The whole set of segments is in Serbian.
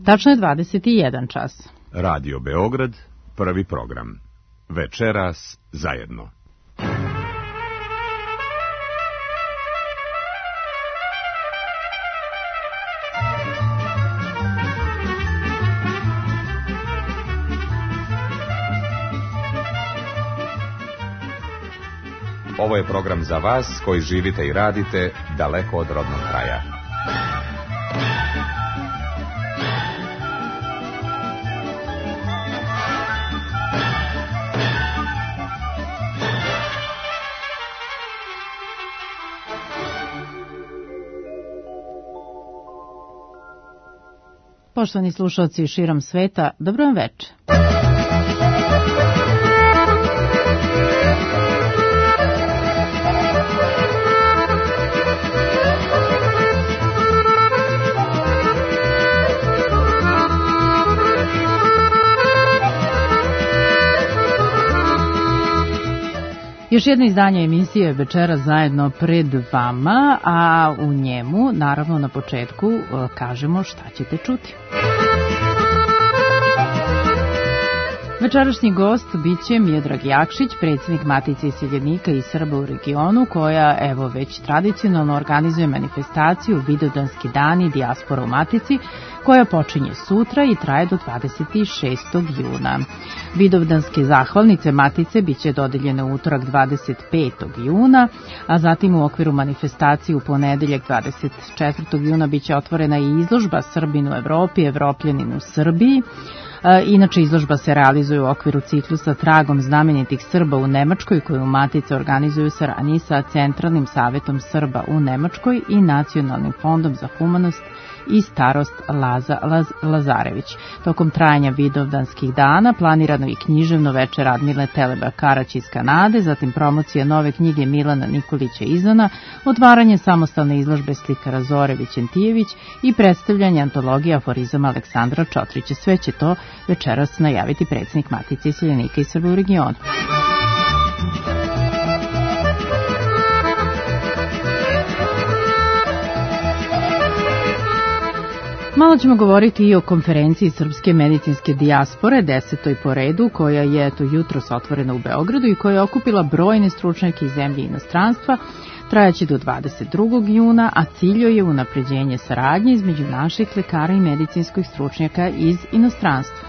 Tačno je 21 čas. Radio Beograd, prvi program. Večeras zajedno. Ovo je program za vas koji živite i radite daleko od rodnog kraja. Poštovani slušalci širom sveta, dobro vam večer. Još jedno izdanje emisije Večera zajedno pred vama, a u njemu, naravno na početku, kažemo šta ćete čuti. Večerašnji gost biće Miodrag Jakšić, predsjednik Matice iseljenika i Srba u regionu, koja evo već tradicionalno organizuje manifestaciju Vidovdanski dani dijaspora u Matici, koja počinje sutra i traje do 26. juna. Vidovdanske zahvalnice Matice biće dodeljene u utorak 25. juna, a zatim u okviru manifestacije u ponedeljak 24. juna biće otvorena i izložba Srbin u Evropi, Evropljanin u Srbiji. Inače, izložba se realizuje u okviru ciklusa Tragom znamenitih Srba u Nemačkoj, koju Matice organizuju saradnji sa Centralnim savetom Srba u Nemačkoj i Nacionalnim fondom za humanost i starost Laza Lazarević. Tokom trajanja Vidovdanskih dana planirano i književno veče Radmile Teleba Karać iz Kanade, zatim promocija nove knjige Milana Nikolića Izana, otvaranje samostalne izložbe slikara Zore Vićentijević i predstavljanje antologije aforizama Aleksandra Čotrića. Sve će to večeras najaviti predsjednik Matice iseljenika i Srba u regionu. Malo ćemo govoriti i o konferenciji Srpske medicinske dijaspore, 10. po redu, koja je jutros otvorena u Beogradu i koja je okupila brojne stručnjake iz zemlje i inostranstva. Trajaće do 22. juna, a cilj je unapređenje saradnje između naših lekara i medicinskih stručnjaka iz inostranstva.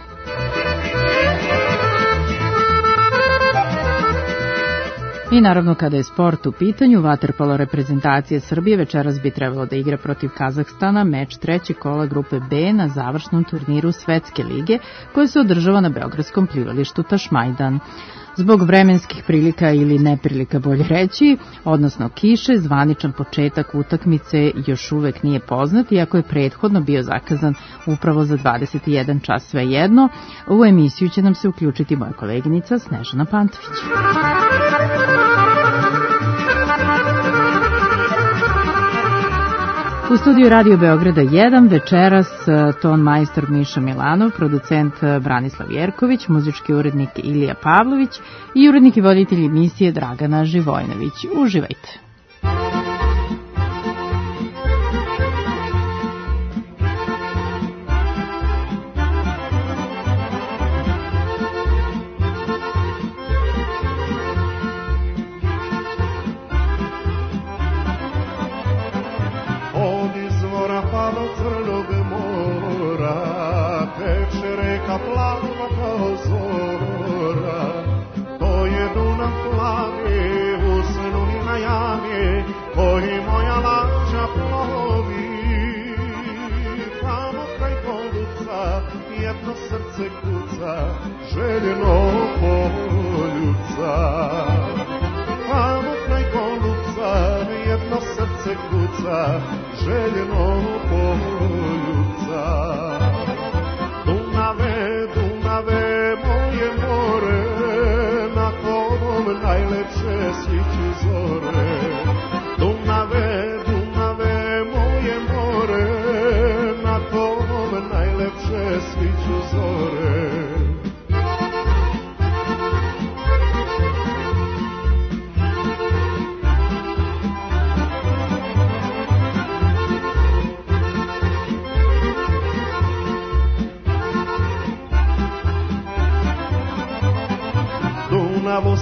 I naravno, kada je sport u pitanju, vaterpolo reprezentacije Srbije večeras bi trebalo da igra protiv Kazahstana meč trećeg kola grupe B na završnom turniru Svetske lige, koje se održava na beogradskom plivalištu Tašmajdan. Zbog vremenskih prilika ili neprilika, bolje reći, odnosno kiše, zvaničan početak utakmice još uvek nije poznat, iako je prethodno bio zakazan upravo za 21 čas. Svejedno, u emisiju će nam se uključiti moja koleginica Snežana Pantović. U studiju Radio Beograda 1 večeras ton majstor Miša Milanov, producent Branislav Jerković, muzički urednik Ilija Pavlović i urednik i voditelj emisije Dragana Živojnović. Uživajte!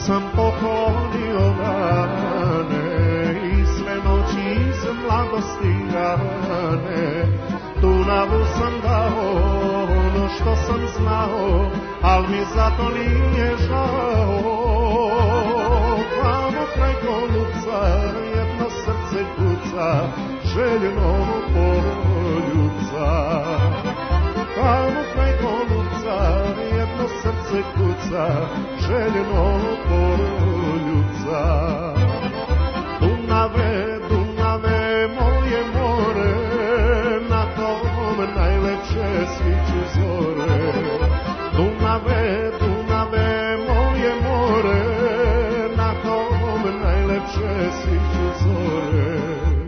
sam poklonio dane i sve noći iz mladosti rane. Dunavu sam dao ono što sam znao, al mi zato nije žao. Tamo kraj Golubca jedno srce kuca, željeno poljuca. Tamo kraj Golubca jedno srce kuca, željeno poljuca. Dunave, Dunave, moje more, na tom najlepše sviću zore. Dunave, Dunave, moje more, na tom najlepše sviću zore.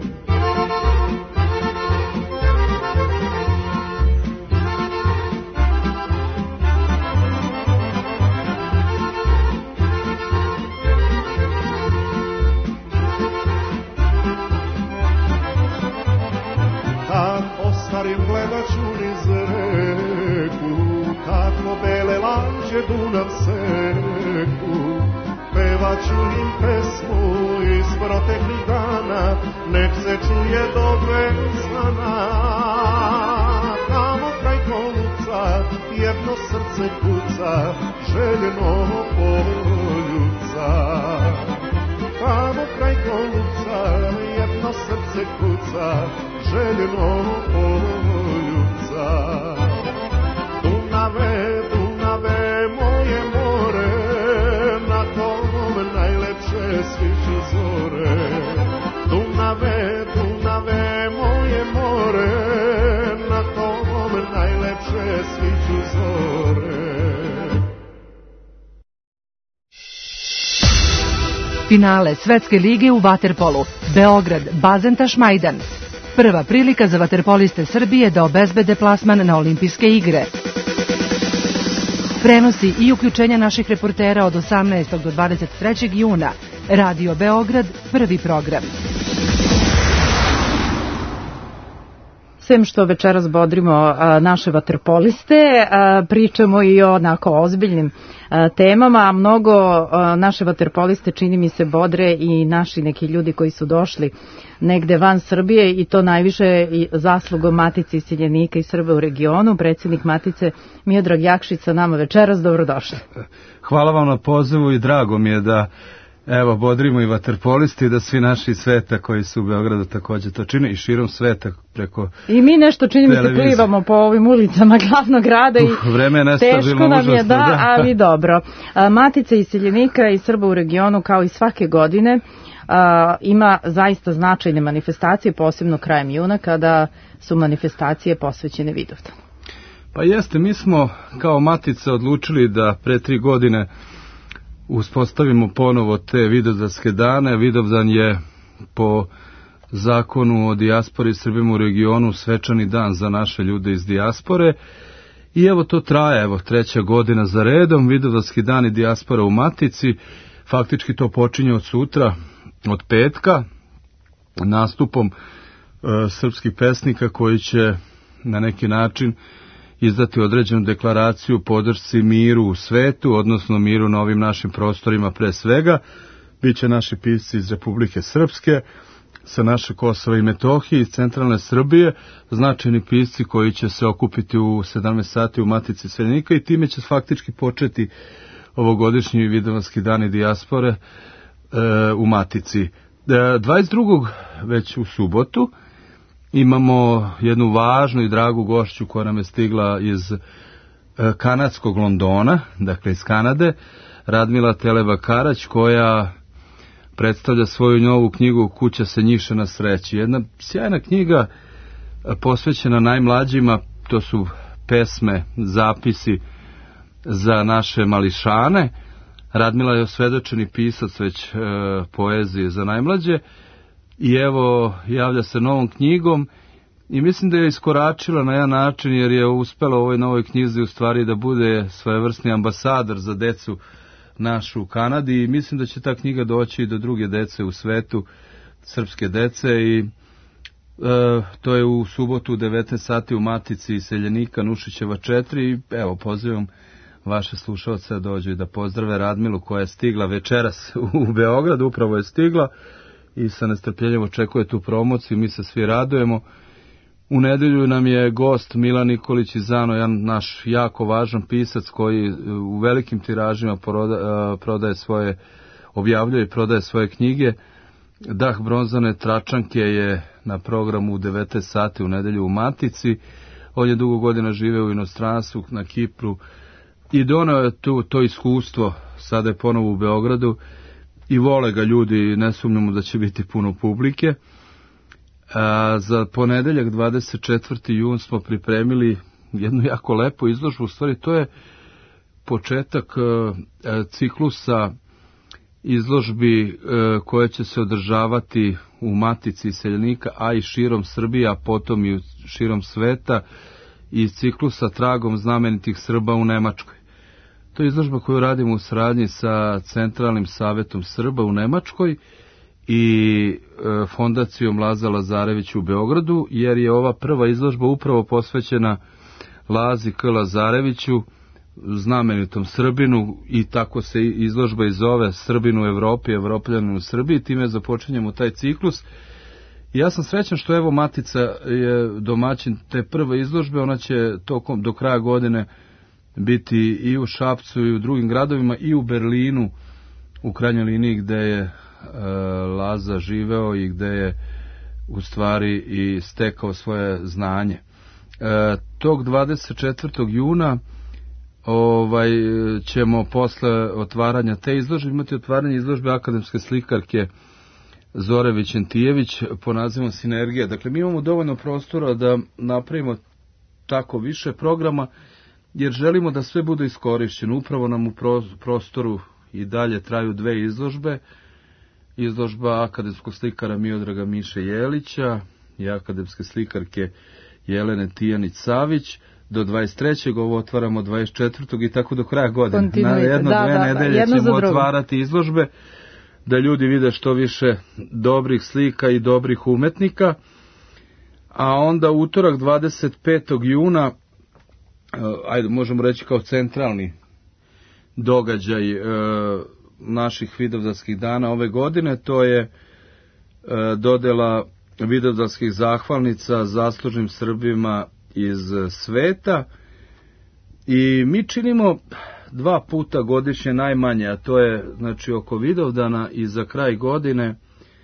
Gledat ću niz reku, kako bele lađe Dunav seku. Pevat ću im pesmu iz proteklih dana, nek se čuje do Vezana. Tamo kraj Golubca jedno srce kuca, željeno poljuca. Tamo kraj Golubca jedno srce kuca, željeno poljuca. Dunave, Dunave, moje more, na tom najlepše sviću zore. Dunave, Dunave, moje more, na tom najlepše sviću zore. Finale Svetske lige u vaterpolu. Beograd, Bazentaš Majdan. Prva prilika za vaterpoliste Srbije da obezbede plasman na olimpijske igre. Prenosi i uključenja naših reportera od 18. do 23. juna. Radio Beograd, prvi program. Sem što večeras bodrimo naše vaterpoliste, pričamo i o onako ozbiljnim temama. Mnogo naše vaterpoliste, čini mi se, bodre i naši neki ljudi koji su došli negde van Srbije, i to najviše zaslugom Matice iseljenika i Srba u regionu. Predsjednik Matice Miodrag Jakšić sa nama večeras, dobrodošli. Hvala vam na pozivu i drago mi je da evo bodrimo i vaterpolisti, da svi naši sveta koji su u Beogradu također to čine i širom sveta preko i mi nešto čini mi se plivamo po ovim ulicama glavnog grada i vreme je teško nam je, da, ali dobro. Matica iseljenika i Srba u regionu, kao i svake godine, ima zaista značajne manifestacije, posebno krajem juna kada su manifestacije posvećene Vidovdanu. Pa jeste, mi smo kao Matica odlučili da pre 3 godine uspostavimo ponovo te Vidovdanske dane. Vidovdan je po zakonu o dijaspori i Srbima u regionu svečani dan za naše ljude iz dijaspore. I evo to traje, evo 3. godina za redom, Vidovdanski dan i dijaspora u Matici. Faktički to počinje od sutra, od petka, nastupom srpskih pesnika koji će na neki način izdati određenu deklaraciju podršci miru u svetu, odnosno miru na ovim našim prostorima pre svega. Biće naši pisci iz Republike Srpske, sa naše Kosova i Metohije, iz centralne Srbije, značajni pisci koji će se okupiti u 17 sati u Matici iseljenika i time će faktički početi ovogodišnji Vidovdanski dani dijaspore u Matici. 22. već u subotu imamo jednu važnu i dragu gošću koja nam je stigla iz kanadskog Londona, dakle iz Kanade, Radmila Teleba-Karać, koja predstavlja svoju novu knjigu Kuća se njiše na sreći. Jedna sjajna knjiga posvećena najmlađima, to su pesme, zapisi za naše mališane. Radmila je osvedočeni pisac već poezije za najmlađe i evo javlja se novom knjigom i mislim da je iskoračila na jedan način jer je uspela u ovoj novoj knjizi u stvari da bude svojevrsni ambasador za decu našu u Kanadi i mislim da će ta knjiga doći i do druge dece u svetu, srpske dece i to je u subotu u 19 sati u Matici iseljenika Nušićeva 4 i evo pozivam vaše slušalce dođu i da pozdrave Radmilu koja je stigla večeras u Beograd, upravo je stigla i sa nestrpljenjem očekuje tu promociju, mi se svi radujemo. U nedelju nam je gost Milan Nikolić iz Zano, jedan naš jako važan pisac koji u velikim tiražima prodaje svoje, objavljuje i prodaje svoje knjige. Dah bronzane tračanke je na programu u 19 sati u nedelju u Matici. On je dugo godina živeo u inostranstvu, na Kipru i doneo je to iskustvo, sada je ponovo u Beogradu i vole ga ljudi, ne sumnjamo da će biti puno publike. Za ponedeljak 24. jun smo pripremili jednu jako lepu izložbu, u stvari to je početak ciklusa izložbi koje će se održavati u Matici iseljenika, a i širom Srbije, a potom i širom sveta, iz ciklusa Tragom znamenitih Srba u Nemačkoj. To je izložba koju radimo u saradnji sa Centralnim savetom Srba u Nemačkoj i fondacijom Laza Lazarević u Beogradu, jer je ova prva izložba upravo posvećena Lazi K. Lazareviću, znamenitom Srbinu, i tako se izložba i zove, Srbin u Evropi, Evropljanin u Srbiji. Time započinjemo taj ciklus. I ja sam srećan što evo Matica je domaćin te prve izložbe, ona će tokom do kraja godine biti i u Šapcu i u drugim gradovima i u Berlinu, u krajnjoj liniji gde je Laza živeo i gde je u stvari i stekao svoje znanje. Tog 24. juna ćemo posle otvaranja te izložbe imati otvaranje izložbe akademske slikarke Zore Vićentijević po nazivom Sinergija. Dakle, mi imamo dovoljno prostora da napravimo tako više programa, jer želimo da sve bude iskorišćeno. Upravo nam u prostoru i dalje traju dve izložbe. Izložba akademskog slikara Miodraga Miše Jelića i akademske slikarke Jelene Tijanić-Savić. Do 23. ovo otvaramo 24. i tako do kraja godine. Na dve nedelje ćemo otvarati izložbe da ljudi vide što više dobrih slika i dobrih umetnika. A onda utorak 25. juna, ajde možemo reći kao centralni događaj naših vidovdanskih dana ove godine, to je dodela vidovdanskih zahvalnica zaslužnim Srbima iz sveta, i mi činimo 2 puta godišnje najmanje, a to je znači oko Vidovdana i za kraj godine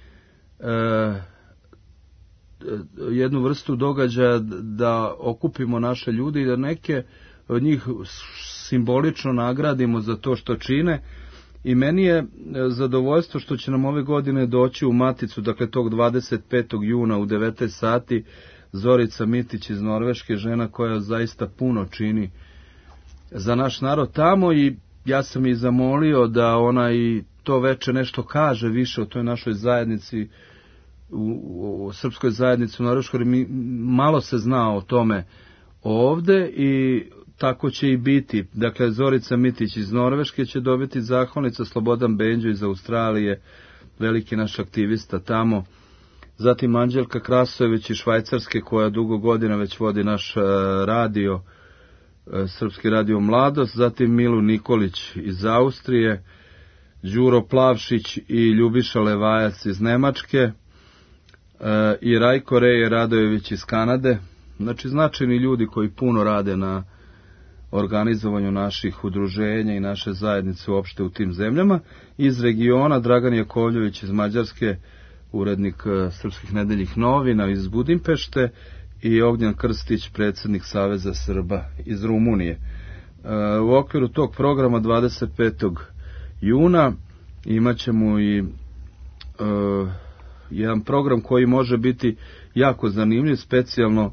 jednu vrstu događaja da okupimo naše ljude i da neke od njih simbolično nagradimo za to što čine. I meni je zadovoljstvo što će nam ove godine doći u Maticu, dakle tog 25. juna u 19 sati, Zorica Mitić iz Norveške, žena koja zaista puno čini za naš narod tamo, i ja sam i zamolio da ona i to veče nešto kaže više o toj našoj zajednici, u srpskoj zajednici u Norveškoj. Malo se zna o tome ovde i tako će i biti. Dakle, Zorica Mitić iz Norveške će dobiti zahvalnica, Slobodan Benđo iz Australije, veliki naš aktivista tamo, zatim Anđelka Krasojević iz Švajcarske koja dugo godina već vodi naš radio, Srpski radio Mladost, zatim Milu Nikolić iz Austrije, Đuro Plavšić i Ljubiša Levajac iz Nemačke i Rajko Reje Radojević iz Kanade. Znači značajni ljudi koji puno rade na organizovanju naših udruženja i naše zajednice uopšte u tim zemljama. Iz regiona Dragan Jakovljević iz Mađarske, urednik Srpskih nedeljnih novina iz Budimpešte, i Ognjan Krstić, predsjednik Saveza Srba iz Rumunije. U okviru tog programa 25. juna imat ćemo i jedan program koji može biti jako zanimljiv, specijalno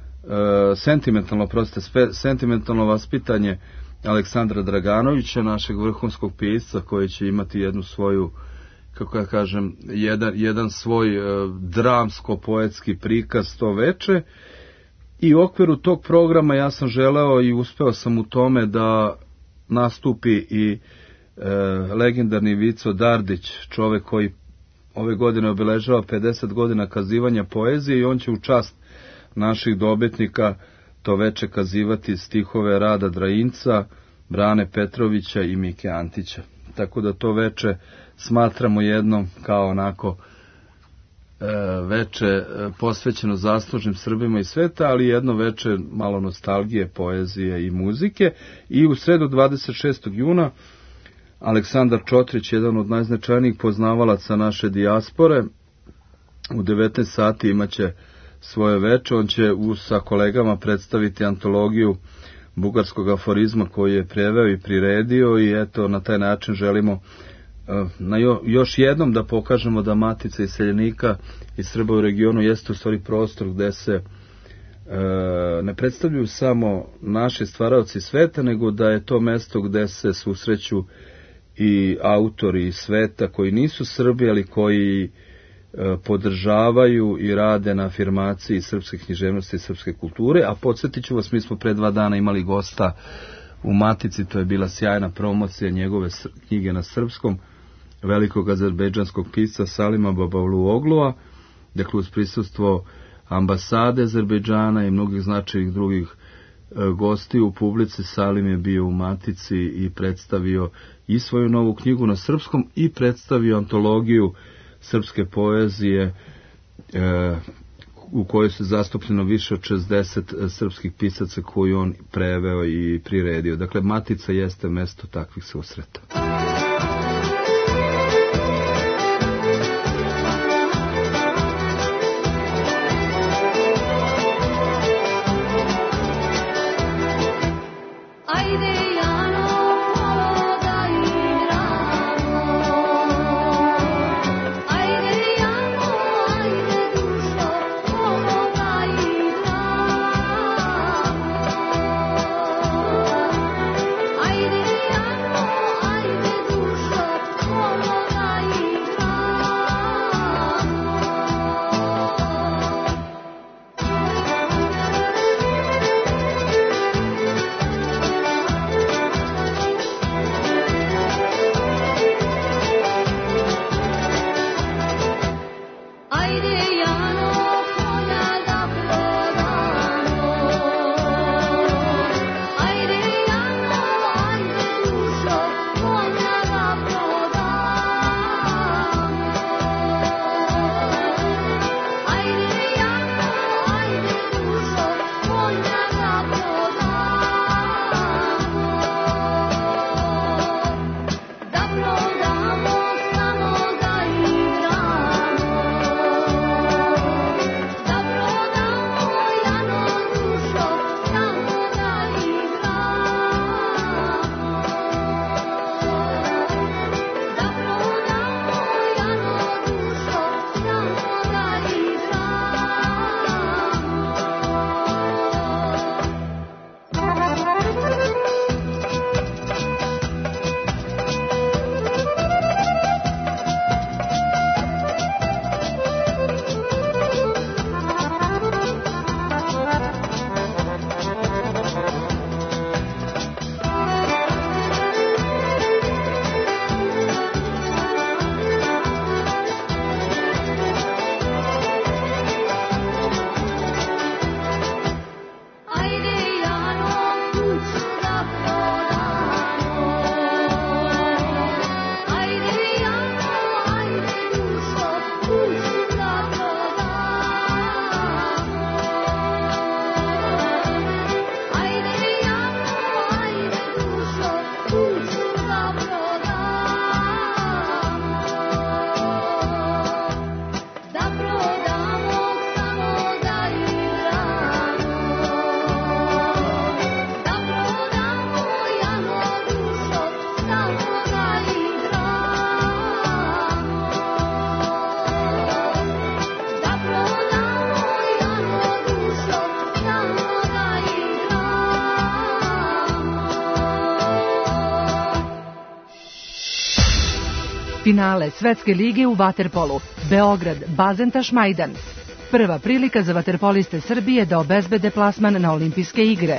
sentimentalno vaspitanje Aleksandra Draganovića, našeg vrhunskog pisca, koji će imati jednu svoju, kako ja kažem, jedan svoj dramsko-poetski prikaz to veče. I u okviru tog programa ja sam želeo i uspeo sam u tome da nastupi i legendarni Vico Dardić, čovek koji ove godine obeležava 50 godina kazivanja poezije, i on će u čast naših dobitnika to veče kazivati stihove Rada Drajinca, Brane Petrovića i Mike Antića. Tako da to veče smatramo jedno kao onako veče posvećeno zaslužnim Srbima i sveta, ali jedno veče malo nostalgije, poezije i muzike. I u sredu 26. juna Aleksandar Čotrić, jedan od najznačajnijih poznavalaca naše dijaspore, u 19 sati imaće svoje veče. On će sa kolegama predstaviti antologiju bugarskog aforizma koji je preveo i priredio i eto na taj način želimo još jednom da pokažemo da Matica iseljenika i Srba u regionu jeste u stvari prostor gde se ne predstavljaju samo naši stvaraoci sveta, nego da je to mesto gde se susreću i autori sveta koji nisu Srbi, ali koji podržavaju i rade na afirmaciji srpske književnosti i srpske kulture. A podsjetit ću vas, mi smo pre 2 dana imali gosta u Matici, to je bila sjajna promocija njegove knjige na srpskom, velikog azerbejdžanskog pisca Salima Babavluoglua, dakle uz prisustvo ambasade Azerbejdžana i mnogih značajnih drugih gostiju u publici. Salim je bio u Matici i predstavio i svoju novu knjigu na srpskom i predstavio antologiju srpske poezije u kojoj se zastupljeno više od 60 srpskih pisaca koju on preveo i priredio. Dakle, Matica jeste mesto takvih susreta. Finale Svetske lige u vaterpolu. Beograd, Bazentaš Majdan. Prva prilika za vaterpoliste Srbije da obezbede plasman na olimpijske igre.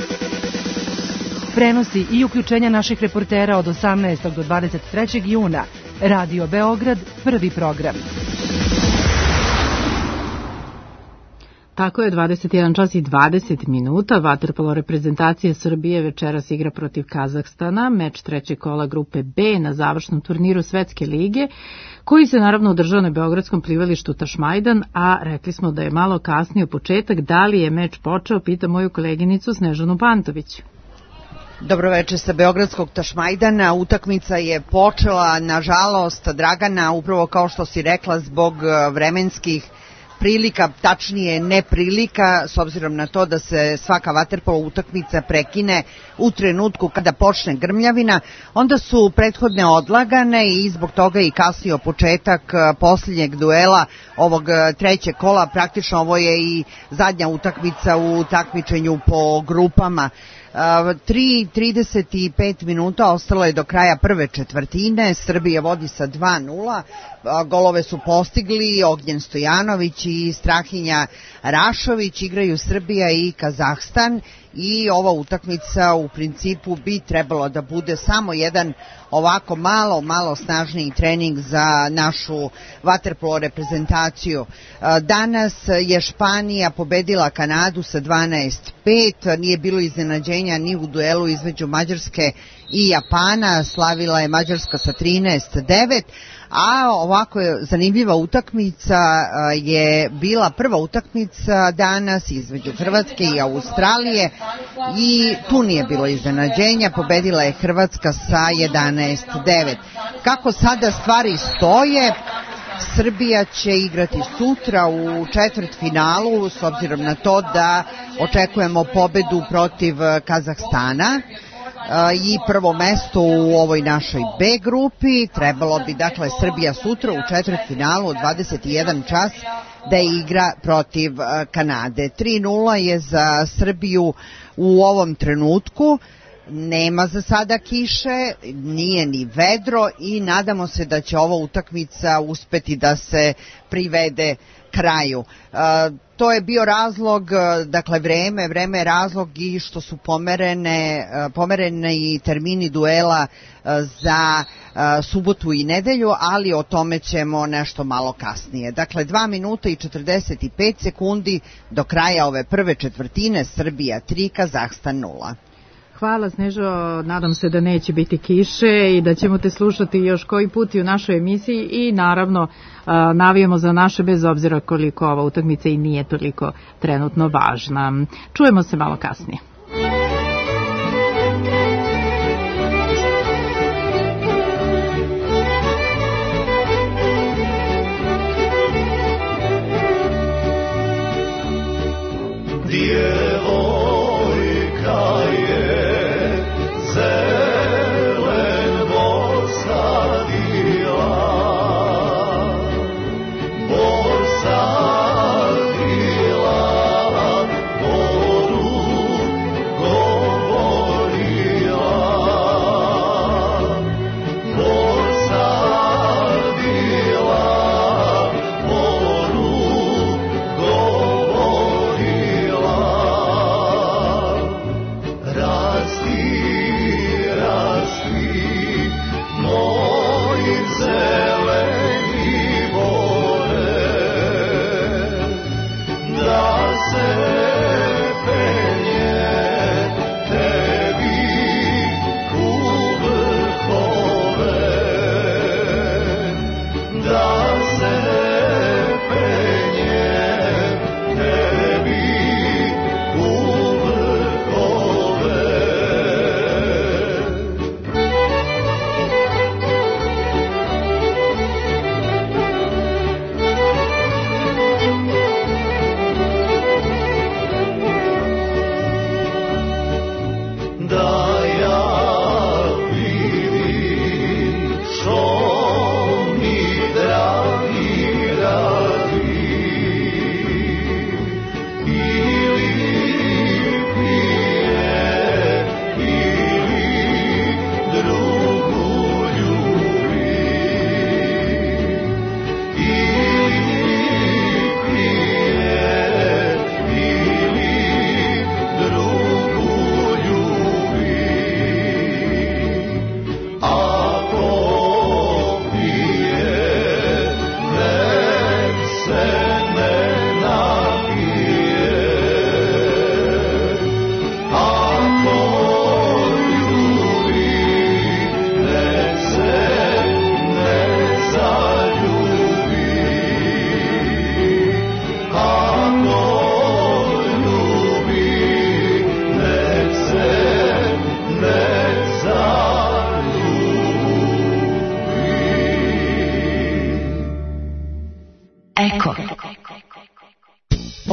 Prenosi i uključenja naših reportera od 18. do 23. juna. Radio Beograd, prvi program. Tako je, 21 čas i 20 minuta. Vaterpolo reprezentacija Srbije večeras igra protiv Kazahstana, meč trećeg kola grupe B na završnom turniru Svetske lige, koji se naravno održao na beogradskom plivalištu Tašmajdan, a rekli smo da je malo kasnio početak. Da li je meč počeo, pita moju koleginicu Snežanu Pantović. Dobroveče sa beogradskog Tašmajdana. Utakmica je počela, nažalost, Dragana, upravo kao što si rekla, zbog vremenskih prilika, tačnije neprilika, s obzirom na to da se svaka vaterpolo utakmica prekine u trenutku kada počne grmljavina, onda su prethodne odlagane i zbog toga i kasnio početak posljednjeg duela ovog trećeg kola. Praktično ovo je i zadnja utakmica u takmičenju po grupama. 3:35 minuta ostalo je do kraja prve četvrtine. Srbija vodi sa 2:0. Golove su postigli Ognjen Stojanović i Strahinja Rašović. Igraju Srbija i Kazahstan i ova utakmica u principu bi trebalo da bude samo jedan ovako malo snažniji trening za našu vaterpolo reprezentaciju. Danas je Španija pobedila Kanadu sa 12:5. Nije bilo iznenađenja ni u duelu između Mađarske i Japana. Slavila je Mađarska sa 13:9. A ovako je zanimljiva utakmica je bila prva utakmica danas između Hrvatske i Australije i tu nije bilo iznenađenja, pobedila je Hrvatska sa 11:9. Kako sada stvari stoje, Srbija će igrati sutra u četvrtfinalu, s obzirom na to da očekujemo pobedu protiv Kazahstana i prvo mesto u ovoj našoj B grupi. Trebalo bi, dakle, Srbija sutra u četvrtfinalu od 21 čas da igra protiv Kanade. 3:0 je za Srbiju u ovom trenutku. Nema za sada kiše, nije ni vedro i nadamo se da će ova utakmica uspeti da se privede kraju. To je bio razlog, dakle vreme je razlog i što su pomerene i termini duela za subotu i nedelju, ali o tome ćemo nešto malo kasnije. Dakle, 2 minuta i 45 sekundi do kraja ove prve četvrtine. Srbija 3, Kazahstan 0. Hvala, Snežo, nadam se da neće biti kiše i da ćemo te slušati još koji put i u našoj emisiji i naravno navijamo za naše bez obzira koliko ova utakmica i nije toliko trenutno važna. Čujemo se malo kasnije.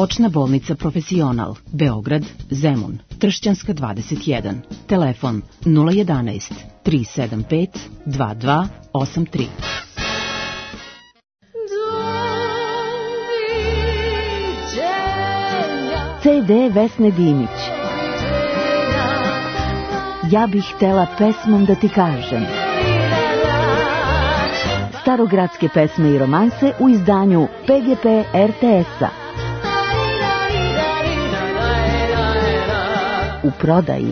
Očna bolnica Profesional, Beograd, Zemun, Tršćanska 21, telefon 011 375 2283. CD Vesne Dimić. Ja bih htela pesmom da ti kažem. Starogradske pesme i romanse u izdanju PGP RTS-a. U prodaji.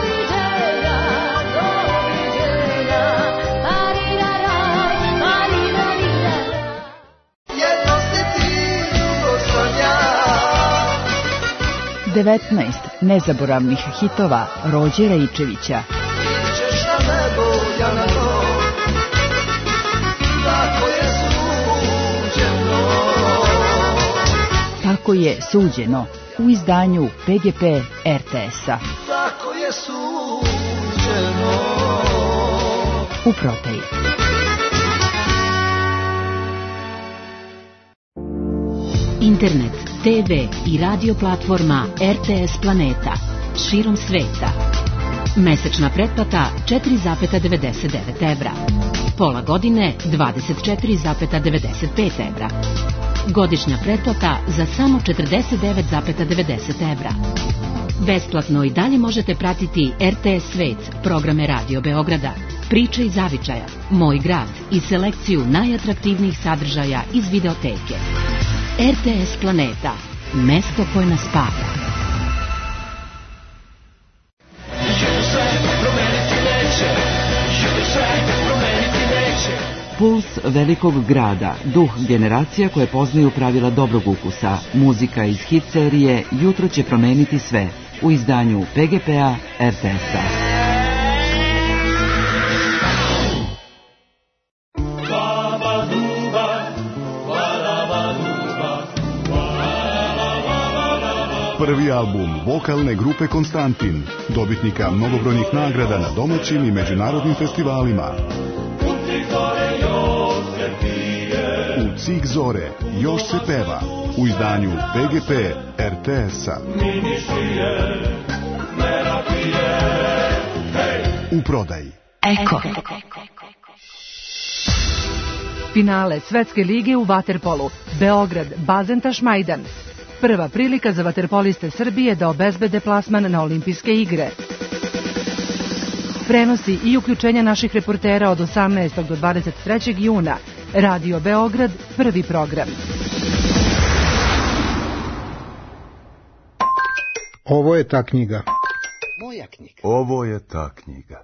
Devetnaest nezaboravnih hitova Rođe Rejčevića. Tako je suđeno u izdanju PGP RTS-a. Tako je suđeno. U prodaji. Internet, TV i radio platforma RTS Planeta širom sveta. Mesečna pretplata 4,99 evra. Pola godine 24,95 evra. Godišnja pretplata za samo 49,90 evra. Besplatno i dalje možete pratiti RTS Svet, programe Radio Beograda, Priče iz Zavičaja, Moj grad i selekciju najatraktivnijih sadržaja iz videoteke. RTS Planeta, mesto koje nas spaja. Puls velikog grada, duh generacija koje poznaju pravila dobrog ukusa. Muzika iz hit serije Jutro će promeniti sve u izdanju PGP-a RTS-a. Prvi album vokalne grupe Konstantin, dobitnika mnogobrojnih nagrada na domaćim i međunarodnim festivalima. U Cik zore još se peva u izdanju PGP RTS-a. U prodaji. Eko. Finale Svetske lige u vaterpolu. Beograd, Bazenta Šmajdan. Prva prilika za vaterpoliste Srbije da obezbede plasman na olimpijske igre. Prenosi i uključenja naših reportera od 18. do 23. juna. Radio Beograd, prvi program. Ovo je ta knjiga. Moja knjiga. Ovo je ta knjiga.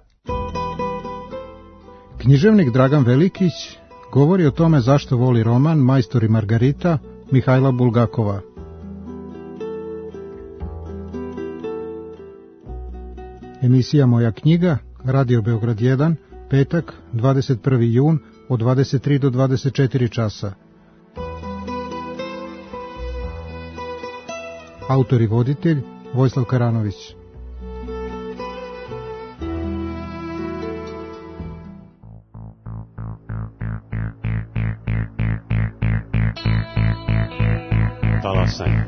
Književnik Dragan Velikić govori o tome zašto voli roman Majstor i Margarita Mihajla Bulgakova. Emisija Moja knjiga, Radio Beograd 1, petak, 21. jun, od 23 do 24 časa. Autor i voditelj Vojislav Karanović. Talasanje.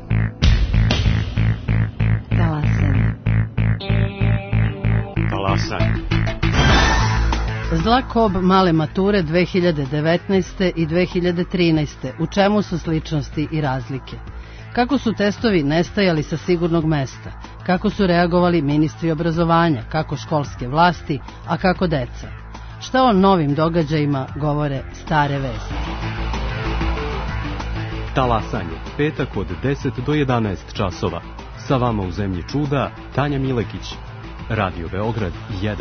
Zlakob male mature 2019. i 2013. U čemu su sličnosti i razlike? Kako su testovi nestajali sa sigurnog mesta? Kako su reagovali ministri obrazovanja? Kako školske vlasti? A kako deca? Šta o novim događajima govore stare vesti? Talasanje, petak od 10 do 11 časova. Sa vama u zemlji čuda, Tanja Milekić. Radio Beograd 1.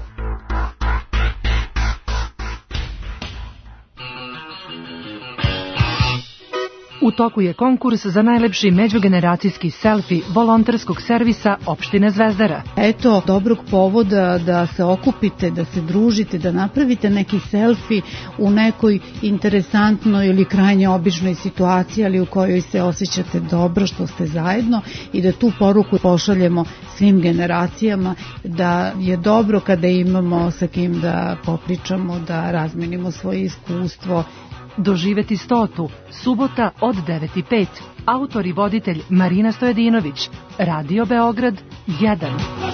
U toku je konkurs za najlepši međugeneracijski selfi volonterskog servisa opštine Zvezdara. Eto, dobrog povoda da se okupite, da se družite, da napravite neki selfi u nekoj interesantnoj ili krajnje običnoj situaciji, ali u kojoj se osjećate dobro što ste zajedno i da tu poruku pošaljemo svim generacijama da je dobro kada imamo sa kim da popričamo, da razmenimo svoje iskustvo Doživeti 100. Subota od 9:05. Autor i voditelj Marina Stojedinović. Radio Beograd 1.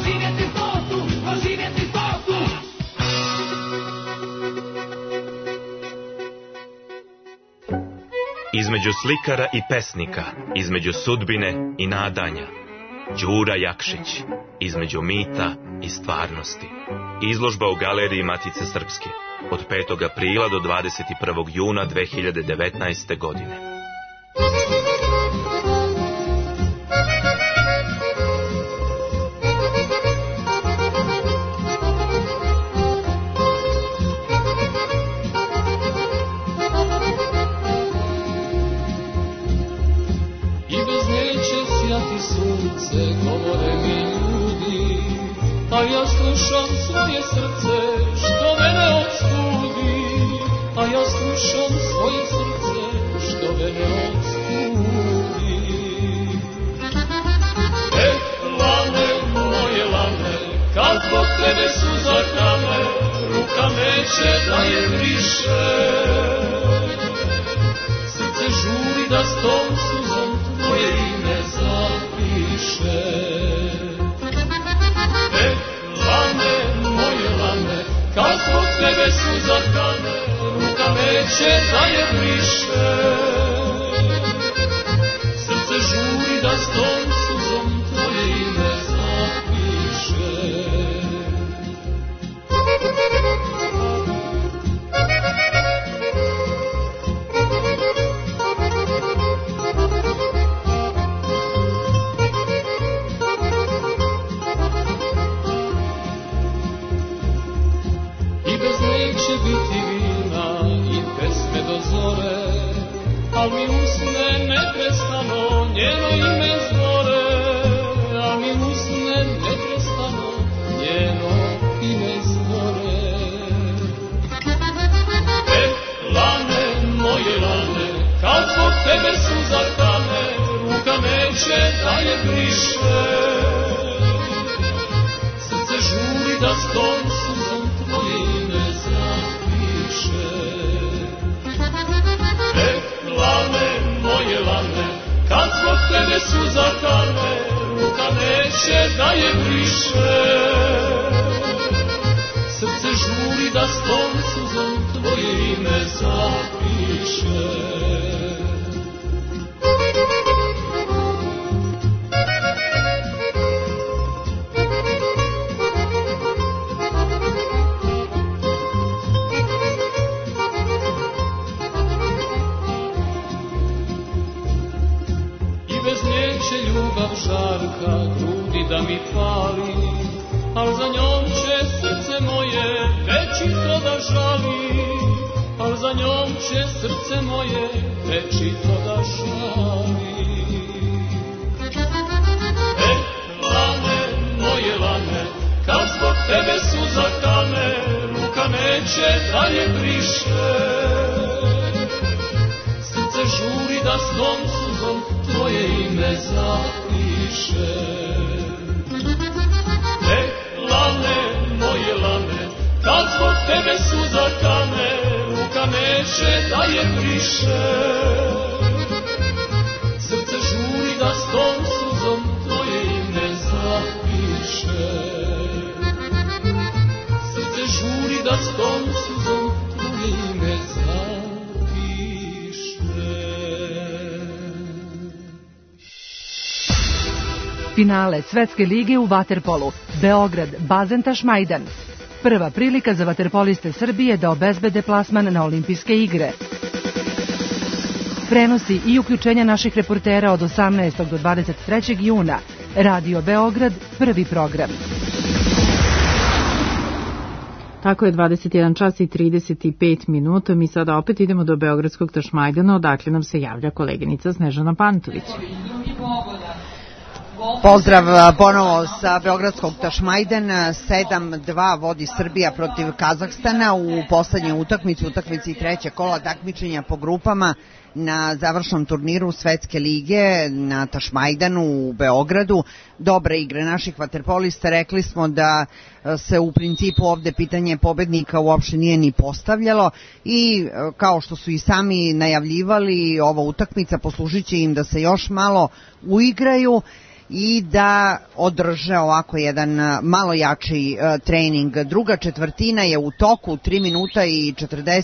Između slikara i pesnika, između sudbine i nadanja. Đura Jakšić, između mita i stvarnosti. Izložba u Galeriji Matice Srpske od 5. aprila do 21. juna 2019. godine. Govore mi ljudi, a ja slušam svoje srce što mene odstudi, a ja slušam svoje srce što mene odstudi. Lane, moje lane, kad zbog tebe suza kane, ruka neće da je briše. Srce žuri da s tom suzom tvoje ime zapiše. Lane, moje lane, kad zbog tebe suza kane, ruka neće da je briše. Srce žuri da s tom suzom tvoje ime zapiše. Neće biti vina i pesme do zore, al mi usne neprestano njeno ime zbore, al mi usne neprestano njeno ime zbore. Lane, moje lane, kad zbog tebe suza kane, ruka neće da je briše. Srce žuri da s tom suzom tvoje ime zapiše. Lane, moje lane, kad zbog tebe suza kane, ruka neće da je briše. Srce žuri da s tom suzom tvoje ime zapiše. Ljubav žarka, grudi da mi pali, al za njom će srce moje večito da žali, al za njom će srce moje večito da žali. Lane, moje lane, kad zbog tebe suza kane, ruka neće da je briše. Srce žuri da s tom suzom tvoje ime zapiše. Lane, moje lane, kad zbog tebe suza kane, ruka neće da je briše. Srce žuri da s tom suzom tvoje ime zapiše. Srce žuri da s tom suzom tvoje ime zapiše. Finale Svetske lige u vaterpolu. Beograd, Bazentaš Majdan. Prva prilika za vaterpoliste Srbije da obezbede plasman na olimpijske igre. Prenosi i uključenja naših reportera od 18. do 23. juna. Radio Beograd, prvi program. Tako je 21 čas i 35 minuta. Mi sada opet idemo do Beogradskog Tašmajdana, odakle nam se javlja koleginica Snežana Pantović. Pozdrav ponovo sa Beogradskog Tašmajden. 7-2 vodi Srbija protiv Kazahstana u poslednjoj utakmici trećeg kola takmičenja po grupama na završnom turniru Svetske lige na Tašmajdanu u Beogradu. Dobre igre naših vaterpolista, rekli smo da se u principu ovde pitanje pobednika uopšte nije ni postavljalo i kao što su i sami najavljivali, ova utakmica poslužit će im da se još malo uigraju i da održe ovako jedan malo jači trening. Druga četvrtina je u toku, 3 minuta i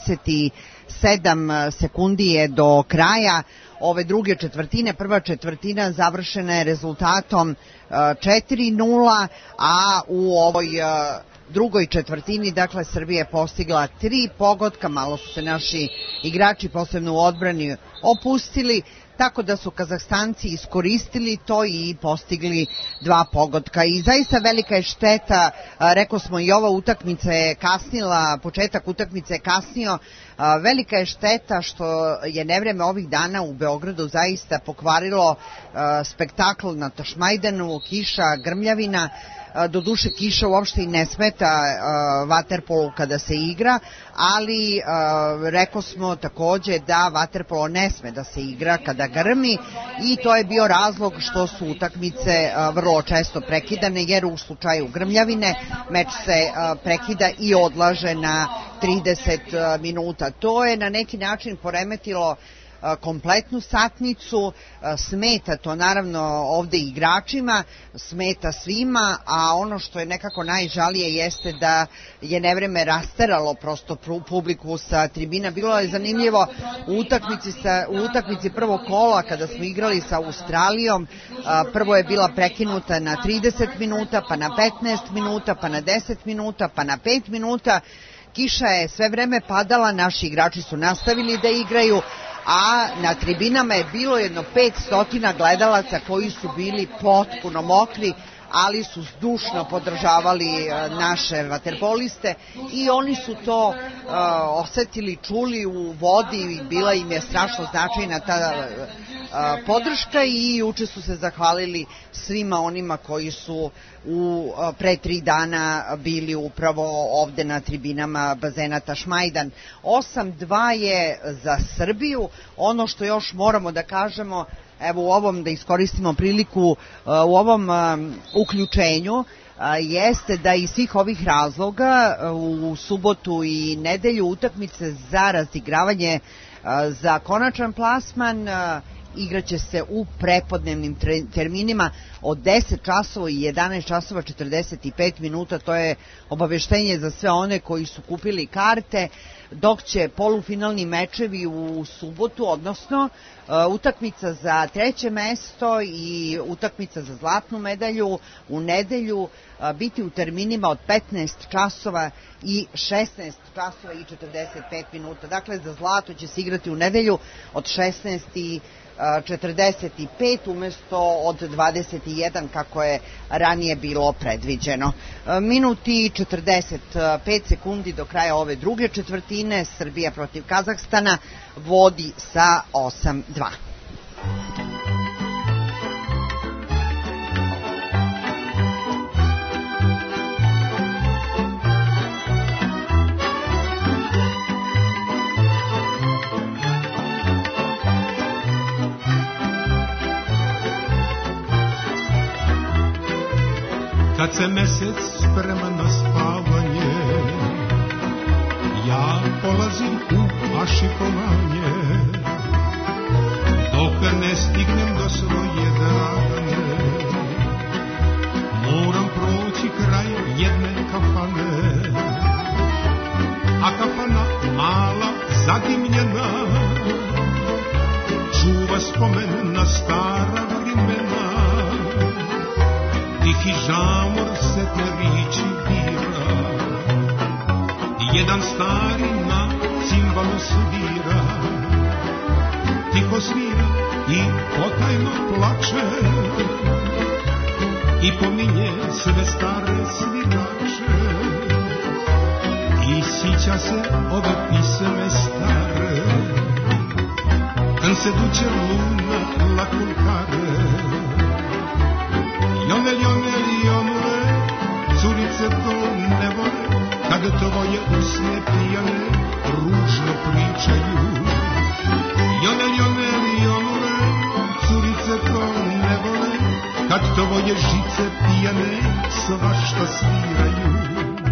47 sekundi je do kraja ove druge četvrtine. Prva četvrtina završena je rezultatom 4-0, a u ovoj drugoj četvrtini, dakle, Srbija je postigla 3 pogotka, malo su se naši igrači, posebno u odbrani, opustili, tako da su Kazahstanci iskoristili to i postigli 2 pogotka. I zaista velika je šteta, rekao smo i ova utakmica je kasnila, početak utakmice je kasnio, velika je šteta što je nevreme ovih dana u Beogradu zaista pokvarilo spektakl na Tašmajdanu, kiša, grmljavina. Doduše kiša uopšte i ne smeta vaterpolu kada se igra, ali rekao smo takođe da vaterpolo ne sme da se igra kada grmi i to je bio razlog što su utakmice vrlo često prekidane, jer u slučaju grmljavine meč se prekida i odlaže na 30 minuta. To je na neki način poremetilo kompletnu satnicu, smeta to naravno ovde igračima, smeta svima, a ono što je nekako najžalije jeste da je nevreme rasteralo prosto publiku sa tribina. Bilo je zanimljivo u utakmici prvog kola kada smo igrali sa Australijom, prvo je bila prekinuta na 30 minuta, pa na 15 minuta, pa na 10 minuta, pa na 5 minuta. Kiša je sve vreme padala, naši igrači su nastavili da igraju, a na tribinama je bilo jedno 500 gledalaca koji su bili potpuno mokri, ali su zdušno podržavali naše vaterpoliste i oni su to osetili, čuli u vodi i bila im je strašno značajna ta podrška i juče su se zahvalili svima onima koji su pre 3 dana bili upravo ovde na tribinama bazena Tašmajdan. 8-2 je za Srbiju. Ono što još moramo da kažemo, evo u ovom, da iskoristimo priliku, u ovom uključenju jeste da iz svih ovih razloga u subotu i nedelju utakmice za razigravanje za konačan plasman igraće se u prepodnevnim terminima od 10 časova i 11 časova 45 minuta. To je obaveštenje za sve one koji su kupili karte, dok će polufinalni mečevi u subotu, odnosno utakmica za 3. mesto i utakmica za zlatnu medalju u nedelju biti u terminima od 15 časova i 16 časova i 45 minuta. Dakle, za zlato će se igrati u nedelju od 16 i 45 umesto od 21 kako je ranije bilo predviđeno. Minuti i 45 sekundi do kraja ove druge četvrtine. Srbija protiv Kazahstana vodi sa 8-2. Kad se mesec sprema na spavanje, ja polazim u ašikovanje, dok ne stignem do svoje dragane. Moram proći kraj jedne kafane, a kafana mala, zadimljena, čuva spomen na stara vremena. Tihi žamor se teriči bira, jedan stari na cimbalu svira, tiho svira i potajno plače i pominje sve stare svirače i sića se ove pisme stare, kad se duće luna lakulkare. Jonele, curice to ne vole, kad tvoje usne pijane ružno pričaju. Jonele, curice to ne vole, kad tvoje žice pijane svašta sviraju.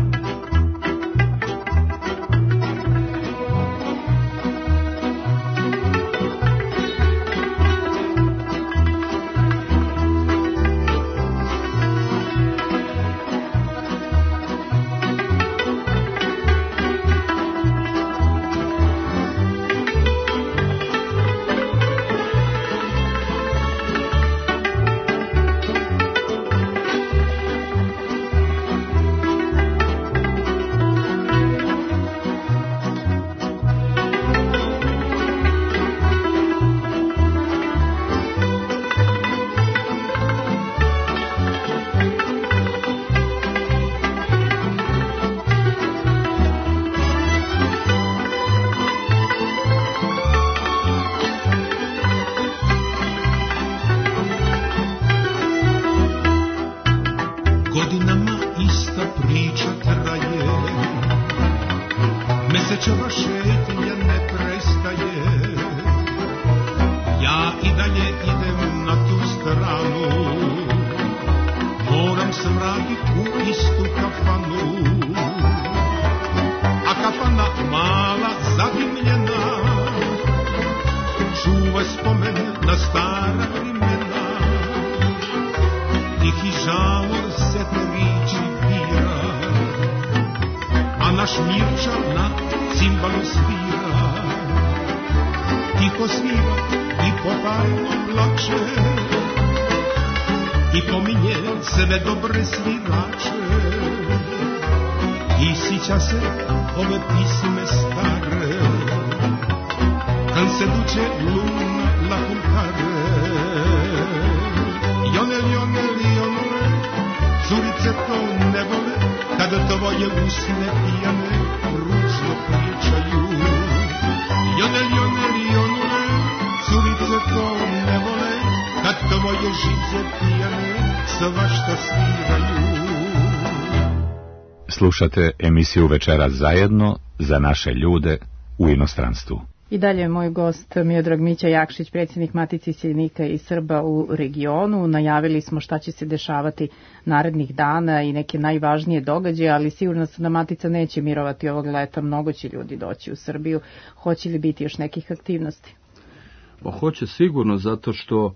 Slušate emisiju Večeras zajedno za naše ljude u inostranstvu. I dalje je moj gost Miodrag Mića Jakšić, predsjednik Matice iseljenika i Srba u regionu. Najavili smo šta će se dešavati narednih dana i neke najvažnije događaje, ali sigurno sam da Matica neće mirovati ovog leta. Mnogo će ljudi doći u Srbiju. Hoće li biti još nekih aktivnosti? Pa hoće sigurno, zato što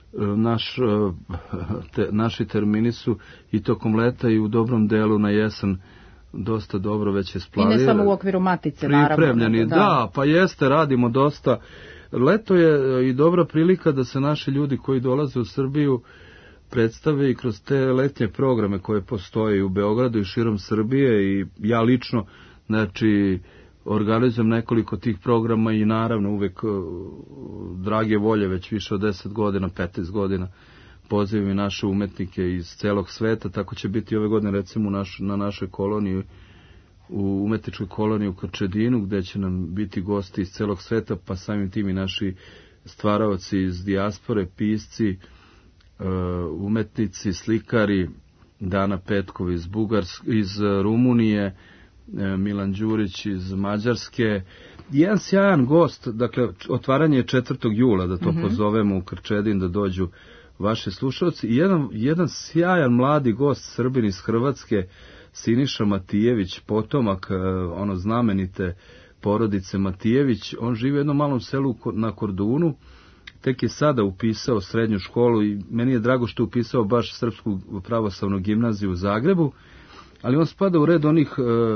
naši termini su i tokom leta i u dobrom delu na jesen dosta dobro već je splavio. I ne samo u okviru Matice, naravno. Pripremljeni, da, pa jeste, radimo dosta. Leto je i dobra prilika da se naši ljudi koji dolaze u Srbiju predstave i kroz te letnje programe koje postoje u Beogradu i širom Srbije, i ja lično, znači, organizujem nekoliko tih programa i naravno uvek drage volje, već više od 10 godina, 15 godina pozivam i naše umetnike iz celog sveta. Tako će biti ove godine recimo na našoj koloniji, u umetničkoj koloniji u Krčedinu, gde će nam biti gosti iz celog sveta, pa samim tim i naši stvaraoci iz dijaspore, pisci, umetnici, slikari, Dana Petkov iz Rumunije, Milan Đurić iz Mađarske. Jedan sjajan gost, dakle, otvaranje je 4. jula, da to pozovemo u Krčedin da dođu vaši slušalci. I jedan sjajan mladi gost, Srbin iz Hrvatske, Siniša Matijević, potomak znamenite porodice Matijević. On živi u jednom malom selu na Kordunu, tek je sada upisao srednju školu i meni je drago što je upisao baš Srpsku pravoslavnu gimnaziju u Zagrebu, ali on spada u red onih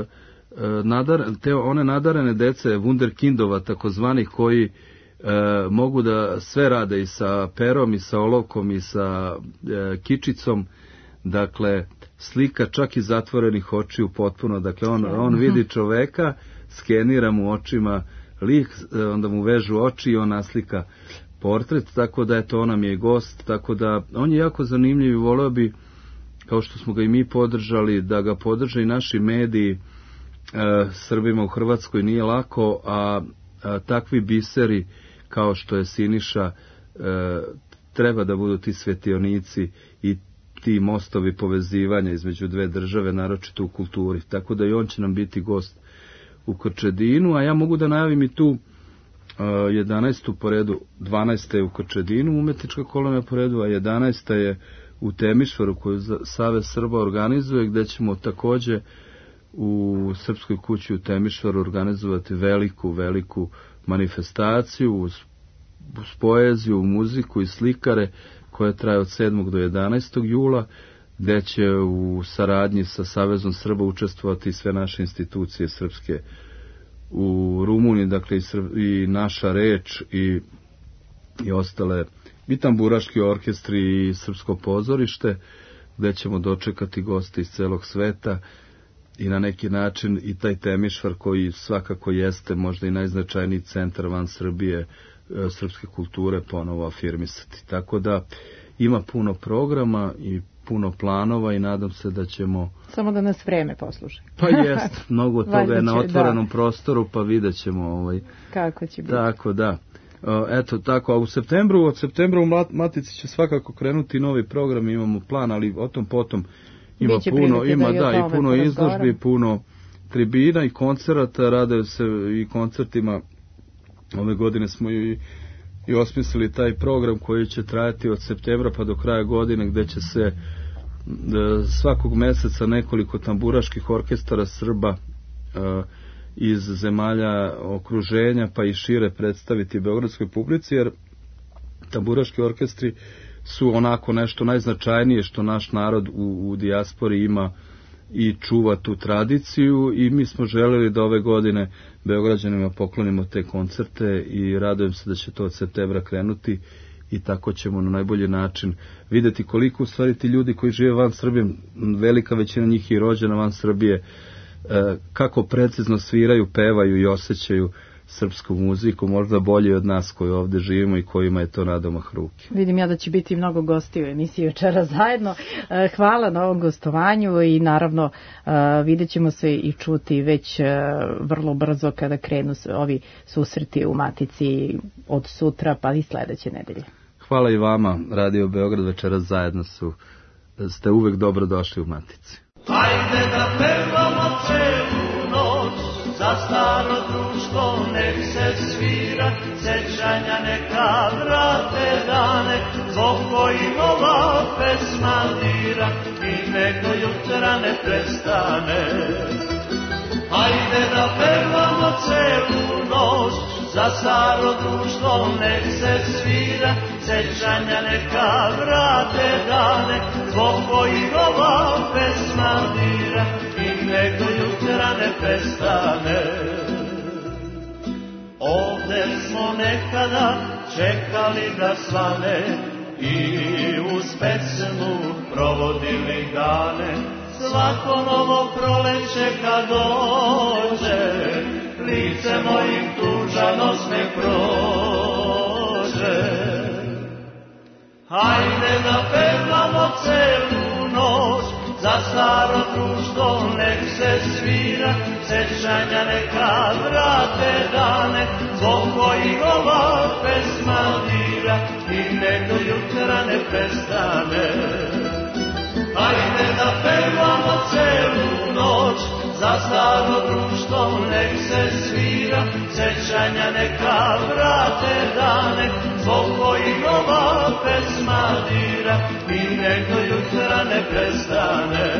one nadarene dece, wunderkindova takozvanih, koji mogu da sve rade i sa perom i sa olovkom i sa kičicom, dakle slika čak i zatvorenih očiju potpuno, dakle on vidi čoveka, skenira mu očima lik, onda mu vežu oči i on naslika portret, tako da eto, on nam je gost, tako da on je jako zanimljiv i voleo bi, kao što smo ga i mi podržali, da ga podrže i naši mediji. Srbima u Hrvatskoj nije lako, a takvi biseri kao što je Siniša treba da budu ti svetionici i ti mostovi povezivanja između dve države, naročito u kulturi. Tako da i on će nam biti gost u Krčedinu, a ja mogu da najavim i tu 11. po redu, 12. je u Krčedinu umetnička kolonija po redu, a 11. je u Temišvaru koju Savez Srba organizuje, gde ćemo takođe u Srpskoj kući u Temišvaru organizovati veliku manifestaciju uz poeziju, muziku i slikare koja traje od 7. do 11. jula, gde će u saradnji sa Savezom Srba učestvovati sve naše institucije srpske u Rumuniji, dakle i Naša reč i ostale, i tamburaški orkestri i Srpsko pozorište, gde ćemo dočekati goste iz celog sveta i na neki način i taj Temišvar koji svakako jeste možda i najznačajniji centar van Srbije srpske kulture ponovo afirmisati. Tako da ima puno programa i puno planova i nadam se da ćemo... Samo da nas vreme posluša. Pa jest, mnogo toga je na otvorenom prostoru, pa vidjet ćemo kako će biti. Tako da. Eto, tako, a od septembra u Matici će svakako krenuti novi program, imamo plan, ali o tom potom ima puno izložbi, puno tribina i koncerata, radaju se i koncertima. Ove godine smo i osmislili taj program koji će trajati od septembra pa do kraja godine, gde će se svakog meseca nekoliko tamburaških orkestara Srba iz zemalja okruženja pa i šire predstaviti beogradskoj publici, jer tamburaški orkestri su onako nešto najznačajnije što naš narod u dijaspori ima i čuva tu tradiciju, i mi smo želeli da ove godine Beograđanima poklonimo te koncerte i radujem se da će to od septembra krenuti i tako ćemo na najbolji način videti koliko u stvari ti ljudi koji žive van Srbije, velika većina njih je rođena van Srbije, kako precizno sviraju, pevaju i osjećaju srpsku muziku, možda bolje od nas koji ovde živimo i kojima je to nadomah ruke. Vidim ja da će biti mnogo gosti u emisiji Večera zajedno. Hvala na ovom gostovanju i naravno vidjet ćemo se i čuti već vrlo brzo kada krenu ovi susreti u Matici od sutra pa i sledeće nedelje. Hvala i vama, Radio Beograd Večera zajedno ste uvek dobro došli u Matici. Hajde da pevamo celu noć, za staro društvo nek se svira, sećanja neka vrate dane, zbog kojih ova pesma dira i nek do jutra ne prestane. Hajde da pevamo celu noć, za staro društvo nek se svira, sećanja neka vrate dane, zbog kojih ova pesma dira i nek do jutra ne prestane. Ovde smo nekada čekali da svane i uz pesmu provodili dane, svako novo proleće kad dođe, lice mojim tužan osmeh prođe. Hajde da pevamo celu noć, za staro društvo nek se svira, sećanja neka vrate dane, zbog kojih ova pesma dira i nek do jutra ne prestane. Hajde da pevamo celu noć, za staro društvo nek se svira, sećanja neka vrate dane, zbog kojih ova pesma dira i nek do jutra ne prestane.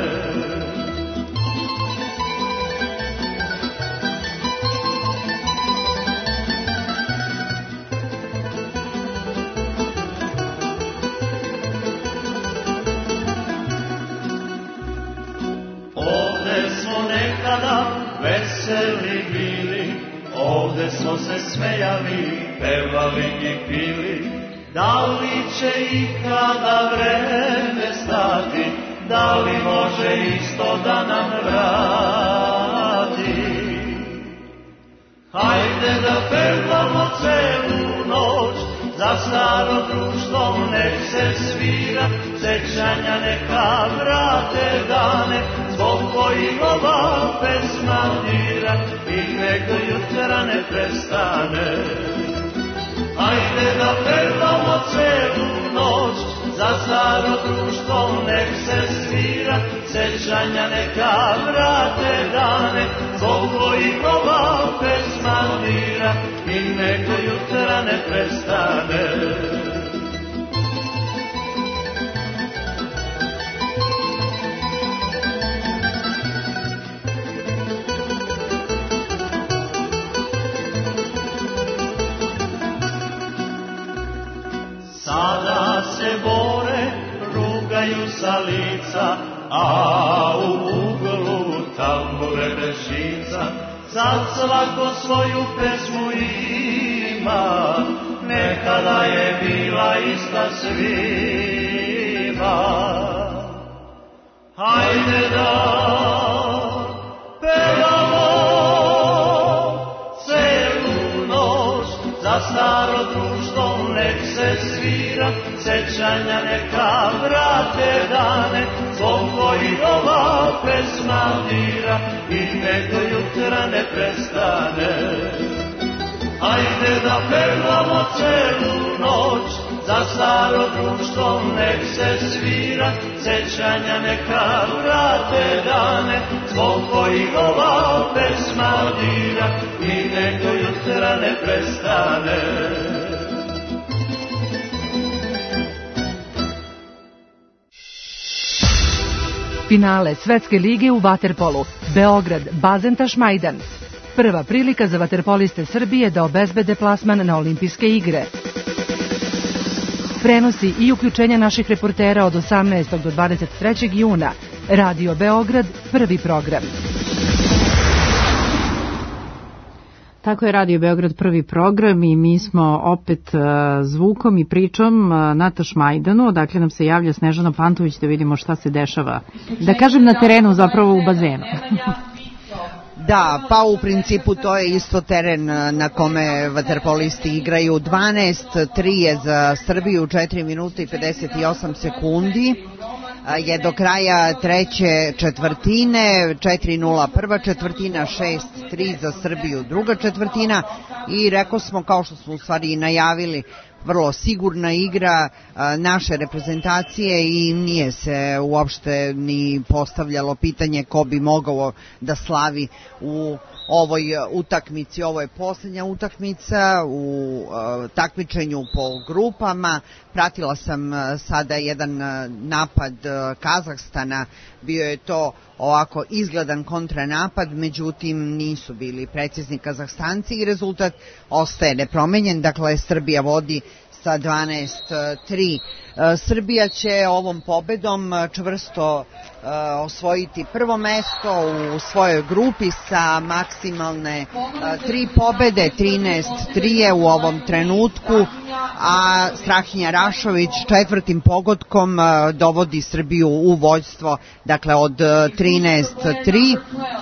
Veseli bili, ovde smo se smejali, pevali i pili. Da li će ikada vreme stati, da li može isto da nam vrati? Hajde da pevamo celu noć, za staro društvo nek se svira, sećanja neka vrate dane, zbog kojih ova pesma dira i nek do jutra ne prestane. Hajde da pevamo celu noć, za staro društvo nek se svira, sećanja neka vrate dane, zbog kojih ova pesma dira i neko jutra ne prestane. Sada se bore, rugaju sa lica, a u uglu tambure bešica. Sad svako svoju pesmu ima, nekada je bila ista svima. Hajde da pevamo celu noć, za staro društvo nek se svira, sećanja neka vrate dane, zbog kojih ova pesma dira i neko jutra ne prestane. Ajde da pevamo celu noć, za staro društvo nek se svira, sećanja neka vrate dane, zbog kojih ova pesma dira i neko jutra ne prestane. Finale Svetske lige u vaterpolu. Beograd, Bazentaš Majdan. Prva prilika za vaterpoliste Srbije da obezbede plasman na olimpijske igre. Prenosi i uključenja naših reportera od 18. do 23. juna. Radio Beograd, prvi program. Tako je Radio Beograd prvi program i mi smo opet zvukom i pričom na Tašmajdanu, odakle nam se javlja Snežana Pantović da vidimo šta se dešava, da kažem na terenu, zapravo u bazenu. Da, pa u principu to je isto teren na kome vaterpolisti igraju. 12-3 je za Srbiju, 4 minuta i 58 sekundi je do kraja treće četvrtine, 4-0 prva četvrtina, 6-3 za Srbiju druga četvrtina i rekao smo, kao što smo u stvari najavili, vrlo sigurna igra naše reprezentacije i nije se uopšte ni postavljalo pitanje ko bi mogao da slavi u ovoj utakmici. Ovo je posljednja utakmica u takmičenju po grupama. Pratila sam sada jedan napad Kazahstana, bio je to ovako izgledan kontranapad, međutim nisu bili precizni Kazahstanci i rezultat ostaje nepromenjen, dakle Srbija vodi sa 12-3. Srbija će ovom pobedom čvrsto osvojiti prvo mesto u svojoj grupi sa maksimalne 3 pobede, 13-3 je u ovom trenutku, a Strahinja Rašović četvrtim pogodkom dovodi Srbiju u vođstvo, dakle od 13-3.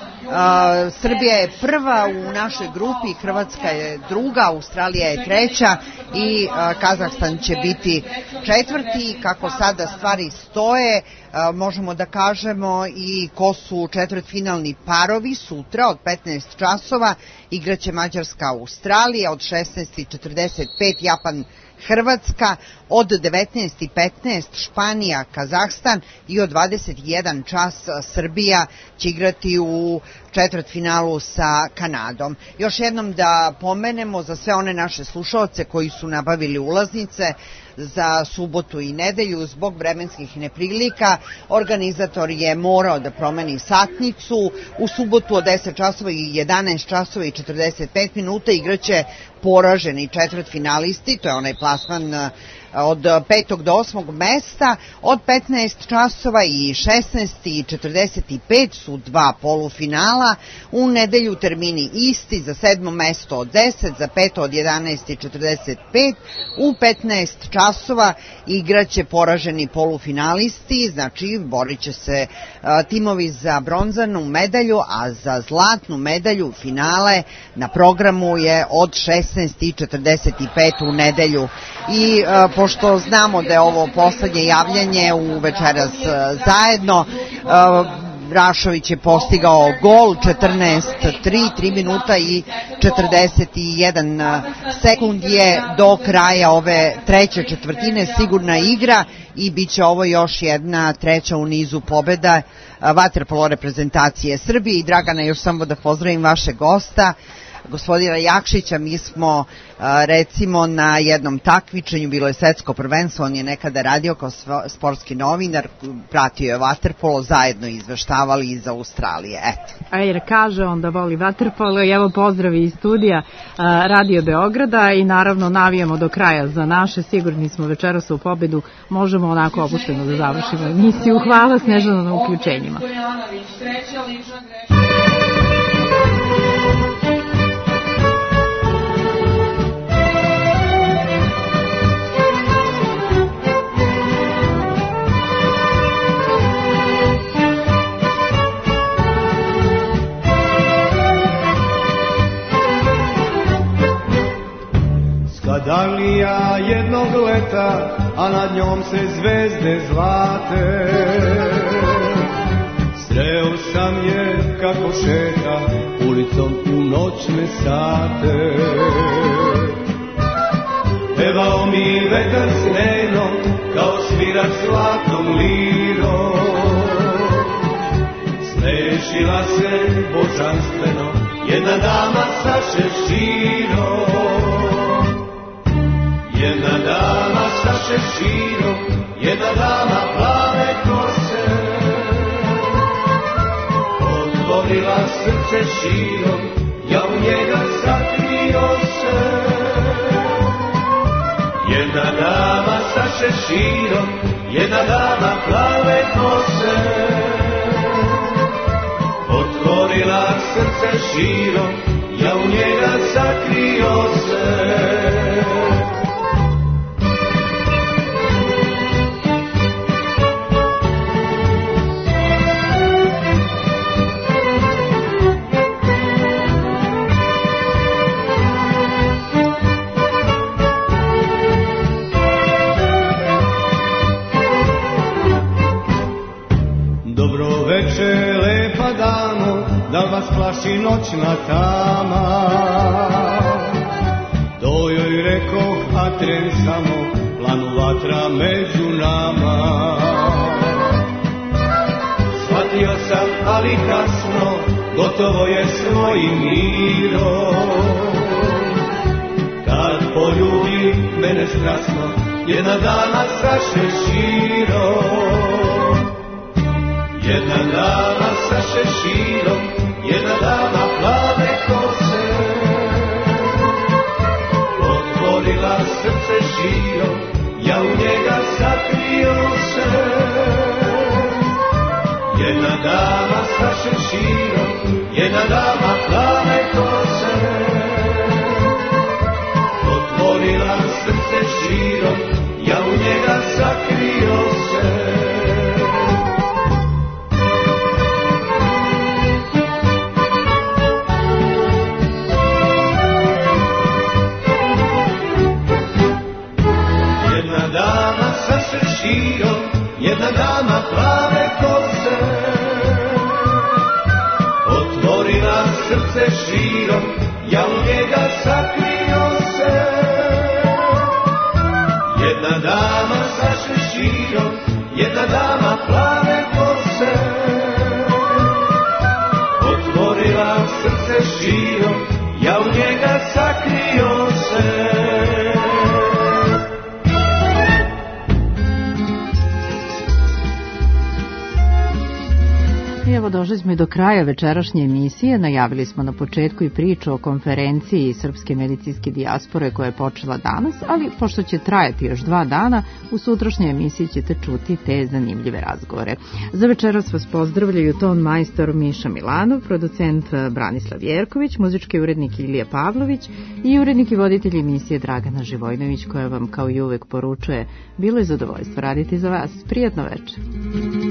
Srbija je prva u našoj grupi, Hrvatska je druga, Australija je treća i Kazahstan će biti četvrti. Kako sada stvari stoje, možemo da kažemo i ko su četvrtfinalni parovi. Sutra od 15 časova igraće Mađarska Australija, od 16:45 Japan Hrvatska, od 19:15 Španija Kazahstan i od 21 čas Srbija će igrati u četvrtfinalu sa Kanadom. Još jednom da pomenemo za sve one naše slušaoce koji su nabavili ulaznice za subotu i nedelju zbog vremenskih neprilika, organizator je morao da promeni satnicu. U subotu od 10 časova i 11 časova i 45 minuta igraće poraženi četvrtfinalisti, to je onaj plasman od 5. do 8. mesta. Od 15 časova i 16:45 su dva polufinala. U nedelju termini isti, za 7. mesto od 10, za 5. od 11:45. U 15 časova igraće poraženi polufinalisti, znači borit će se timovi za bronzanu medalju, a za zlatnu medalju finale na programu je od 16:45 u nedelju. I pošto znamo da je ovo poslednje javljanje u Večeras zajedno, Rašović je postigao gol, 14-3, 3 minuta i 41 sekund je do kraja ove treće četvrtine, sigurna igra i bit će ovo još jedna treća u nizu pobeda vaterpolo reprezentacije Srbije. I Dragana, još samo da pozdravim vašeg gosta, gospodina Jakšića. Mi smo recimo na jednom takmičenju, bilo je svetsko prvenstvo, on je nekada radio kao sportski novinar, pratio je vaterpolo, zajedno izveštavali iz Australije. Eto. A jer kaže on da voli vaterpolo i evo pozdravi iz studija Radio Beograda i naravno navijamo do kraja za naše, sigurni smo večeras u pobedu, možemo onako opušteno da završimo emisiju. Hvala Snežana na uključenjima. Skadalija jednog leta, a nad njom se zvezde zlate. Sreo sam je kako šeta ulicom u noćne sate. Pevao mi vetar snenom kao svirač zlatnom lirom. Smešila se božanstveno jedna dama sa šeširom. Jedna dama sa šeširom, jedna dama plave kose. Otvorila srce širom, ja u njega sakrio se. Jedna dama sa šeširom, jedna dama plave kose. Otvorila srce širom, ja u njega sakrio se. Da vas plaši noćna tama. To joj rekoh, a tren samo planu vatra među nama. Shvatio sam, ali kasno, gotovo je svojim mirom. Kad poljubi mene strasno, jedna dama sa šeširom. Jedna dama sa šeširom, jedna dama plave kose. Otvorila srce širom, ja u njega sakrio se. Jedna dama sa šeširom, jedna dama plave kose. Otvorila srce širom, ja u njega sakrio se. Jedna dama plave kose. Otvorila srce širom, ja u njega sakrio se. Jedna dama sa šeširom, jedna dama plave kose. Otvorila srce širom, ja u njega sakrio se. Evo, došli smo i do kraja večerašnje emisije. Najavili smo na početku i priču o konferenciji Srpske medicinske dijaspore koja je počela danas, ali pošto će trajati još 2 dana, u sutrašnjoj emisiji ćete čuti te zanimljive razgovore. Za večeras vas pozdravljaju ton majstor Miša Milanov, producent Branislav Jerković, muzički urednik Ilija Pavlović i urednik i voditelj emisije Dragana Živojnović, koja vam kao i uvek poručuje: bilo je zadovoljstvo raditi za vas. Prijatno večer.